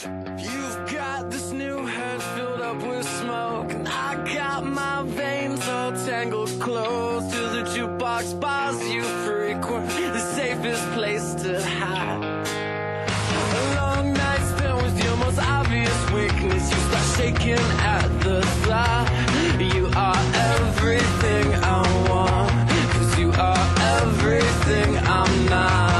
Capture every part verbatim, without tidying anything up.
You've got this new head filled up with smoke, and I got my veins all tangled close to the jukebox bars you frequent, the safest place to hide. A long night spent with your most obvious weakness, you start shaking at the thought. You are everything I want, 'cause you are everything I'm not.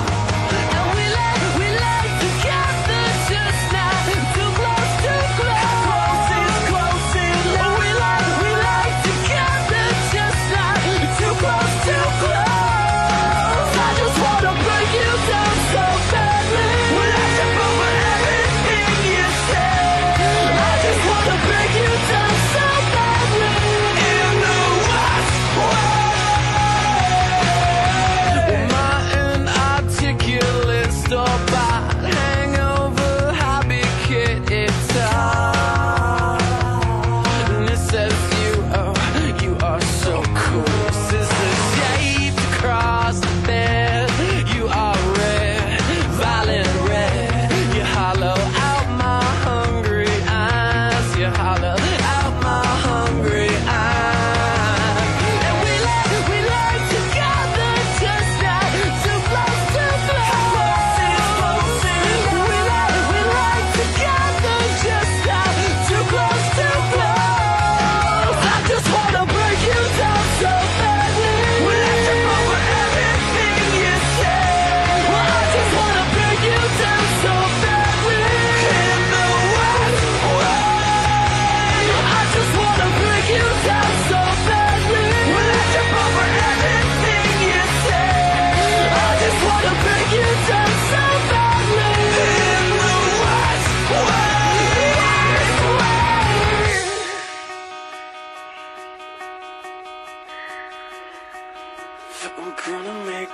I'm gonna make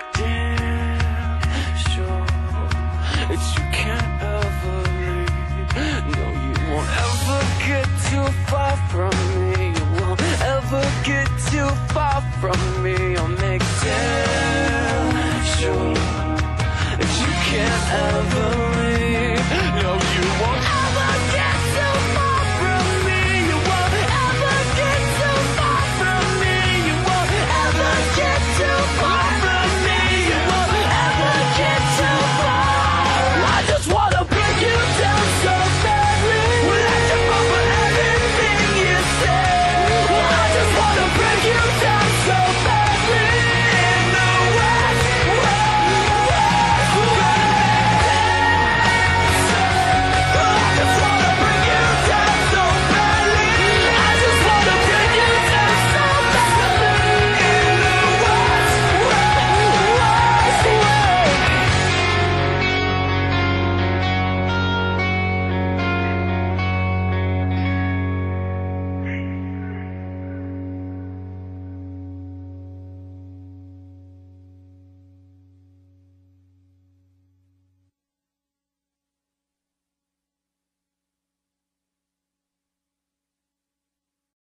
damn sure that you can't ever leave. No, you won't ever get too far from me. You won't ever get too far from me. I'll make damn sure that you can't ever leave.